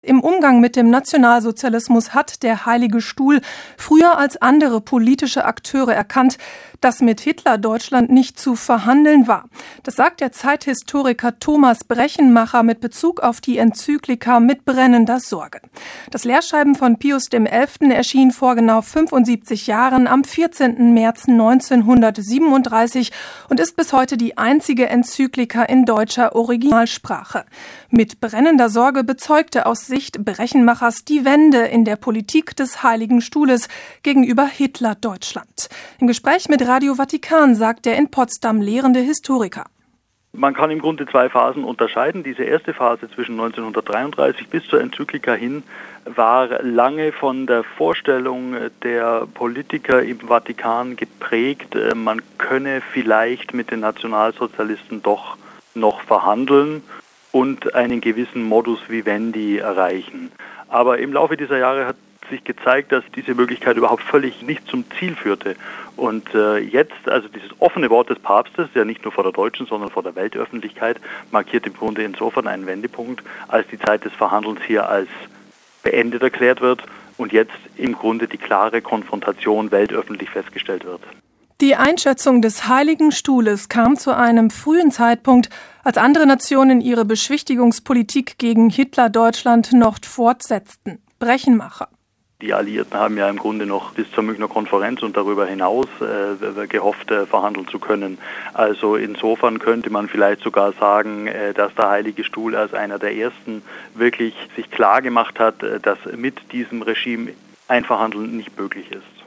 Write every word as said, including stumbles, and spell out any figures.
Im Umgang mit dem Nationalsozialismus hat der Heilige Stuhl früher als andere politische Akteure erkannt, dass mit Hitler-Deutschland nicht zu verhandeln war. Das sagt der Zeithistoriker Thomas Brechenmacher mit Bezug auf die Enzyklika Mit brennender Sorge. Das Lehrschreiben von Pius der Elfte erschien vor genau fünfundsiebzig Jahren am vierzehnten März neunzehnhundertsiebenunddreißig und ist bis heute die einzige Enzyklika in deutscher Originalsprache. Mit brennender Sorge bezeugte aus Sicht Brechenmachers die Wende in der Politik des Heiligen Stuhles gegenüber Hitler-Deutschland. Im Gespräch mit Radio Vatikan sagt der in Potsdam lehrende Historiker: Man kann im Grunde zwei Phasen unterscheiden. Diese erste Phase zwischen neunzehnhundertdreiunddreißig bis zur Enzyklika hin war lange von der Vorstellung der Politiker im Vatikan geprägt, man könne vielleicht mit den Nationalsozialisten doch noch verhandeln und einen gewissen Modus vivendi erreichen. Aber im Laufe dieser Jahre hat sich gezeigt, dass diese Möglichkeit überhaupt völlig nicht zum Ziel führte. Und äh, jetzt, also dieses offene Wort des Papstes, ja nicht nur vor der deutschen, sondern vor der Weltöffentlichkeit, markiert im Grunde insofern einen Wendepunkt, als die Zeit des Verhandelns hier als beendet erklärt wird und jetzt im Grunde die klare Konfrontation weltöffentlich festgestellt wird. Die Einschätzung des Heiligen Stuhles kam zu einem frühen Zeitpunkt, als andere Nationen ihre Beschwichtigungspolitik gegen Hitler-Deutschland noch fortsetzten. Brechenmacher. Die Alliierten haben ja im Grunde noch bis zur Münchner Konferenz und darüber hinaus äh, gehofft, äh, verhandeln zu können. Also insofern könnte man vielleicht sogar sagen, äh, dass der Heilige Stuhl als einer der ersten wirklich sich klar gemacht hat, äh, dass mit diesem Regime ein Verhandeln nicht möglich ist.